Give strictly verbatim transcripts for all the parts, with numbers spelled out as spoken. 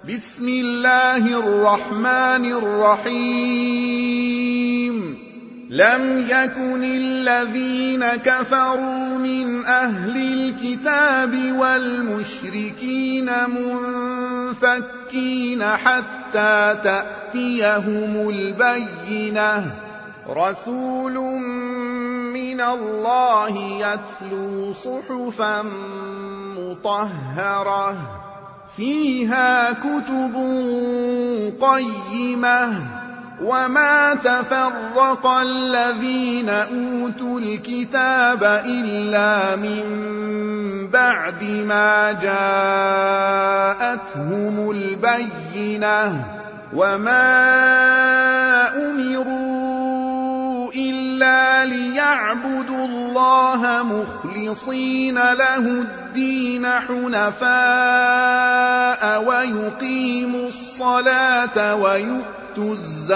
بسم الله الرحمن الرحيم لم يكن الذين كفروا من أهل الكتاب والمشركين منفكين حتى تأتيهم البينة رسول من الله يتلو صحفا مطهرة فيها كتب قيمة وما تفرق الذين أوتوا الكتاب إلا من بعد ما جاءتهم البينة وما أمروا إلا ليعبدوا الله مخلصين له الدين حنفاء ويقيموا الصلاة ويؤتوا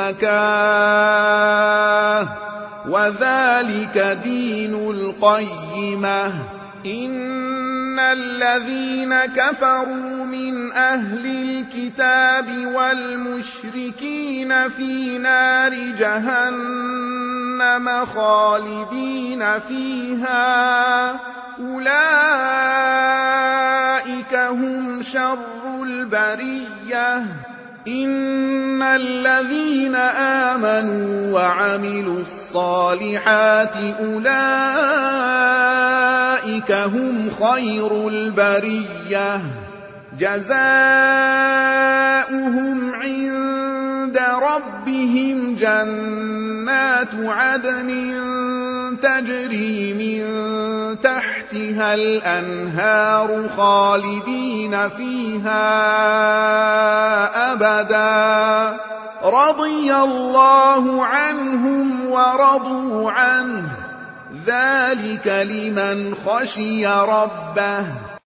الزكاة وذلك دين القيمة إن الذين كفروا من أهل الكتاب والمشركين في نار جهنم خالدين فيها أولئك هم شر البرية إن الذين آمنوا وعملوا الصالحات أولئك هم خير البرية جزاؤهم عند ربهم جنات عدن تجري من تحتها الأنهار خالدين فيها أبدا رضي الله عنهم ورضوا عنه ذلك لمن خشي ربه